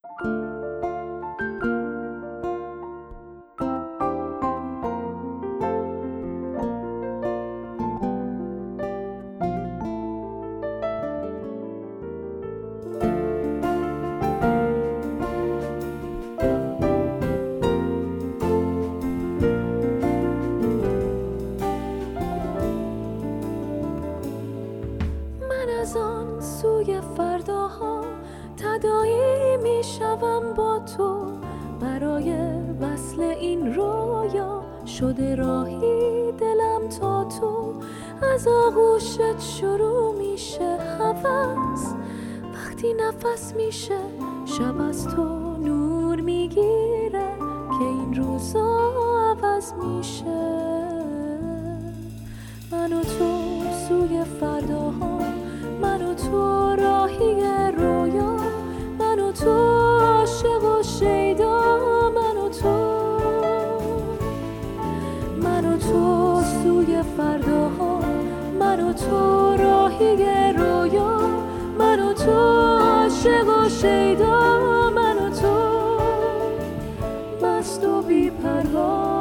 از آن سوی فرداها تداعی می شوم با تو، برای وصل این رویا شده راهی دلم تا تو. از آغوشت شروع میشه هوس، وقتی نفس میشه شب از تو نور میگیره که این روزا عوض میشه. من و تو سوی فرداها، من و تو راهی رویا، من و تو عاشق و شیدا، من و تو سوی فرداها، من و تو راهی رویا، من و تو عاشق و شیدا، من و تو مست و بی پروا.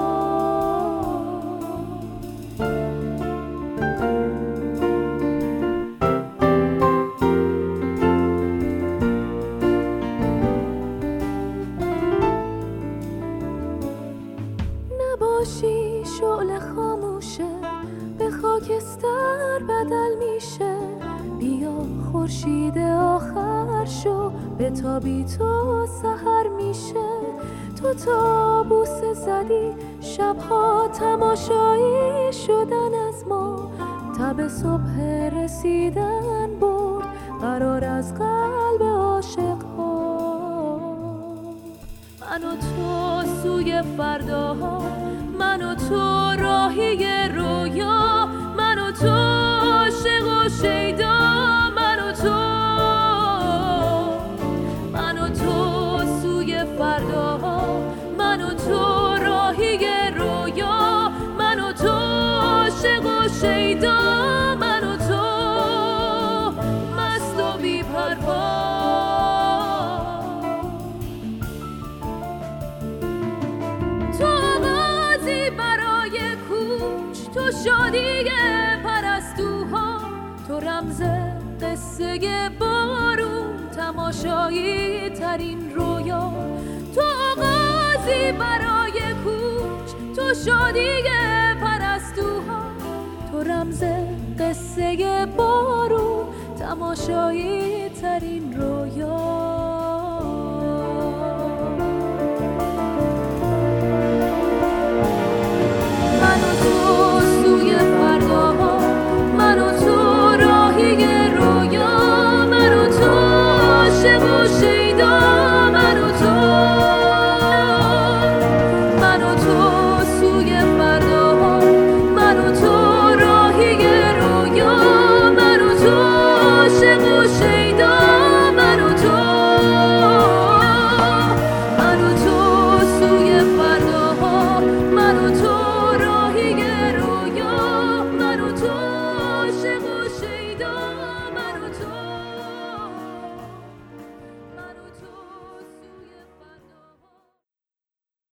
نباشی شعله خاموشه به خاکستر بدل میشه، بیا خورشید آخر شو به تابی تو سحر میشه. تو تا بوسه زدی شبها تماشایی شدن از ما، تب صبح رسیدن برد قرار از قلب عاشق ها. من و تو سوی فرداها، من و تو راهی رویا، من و تو عاشق و شیدا، من و تو سوی فرداها، من و تو راهی رویا، من و تو عاشق و شیدا، من و تو مست و بی پروا. تو شادی پرستوها، تو رمز قصه بارون، تماشایی ترین رویا. تو آغازی برای کوچ، تو شادی پرستوها، تو رمز قصه بارون، تماشایی ترین رویا.